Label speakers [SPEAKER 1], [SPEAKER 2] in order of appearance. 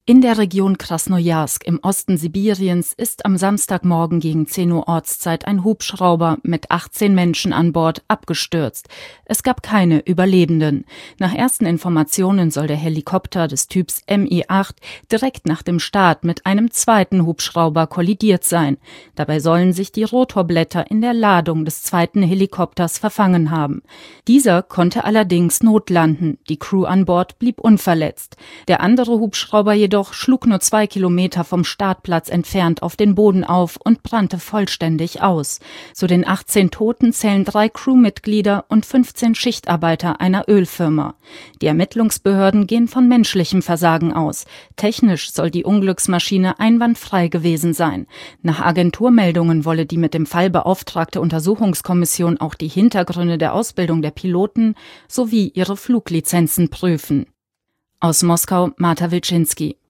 [SPEAKER 1] In der Region Krasnojarsk im Osten Sibiriens ist am Samstagmorgen gegen 10 Uhr Ortszeit ein Hubschrauber mit 18 Menschen an Bord abgestürzt. Es gab keine Überlebenden. Nach ersten Informationen soll der Helikopter des Typs Mi-8 direkt nach dem Start mit einem zweiten Hubschrauber kollidiert sein. Dabei sollen sich die Rotorblätter in der Ladung des zweiten Helikopters verfangen haben. Dieser konnte allerdings notlanden. Die Crew an Bord blieb unverletzt. Der andere Hubschrauber jedoch schlug nur 2 Kilometer vom Startplatz entfernt auf den Boden auf und brannte vollständig aus. Zu den 18 Toten zählen 3 Crewmitglieder und 15 Schichtarbeiter einer Ölfirma. Die Ermittlungsbehörden gehen von menschlichem Versagen aus. Technisch soll die Unglücksmaschine einwandfrei gewesen sein. Nach Agenturmeldungen wolle die mit dem Fall beauftragte Untersuchungskommission auch die Hintergründe der Ausbildung der Piloten sowie ihre Fluglizenzen prüfen. Aus Moskau, Marta Wilczynski.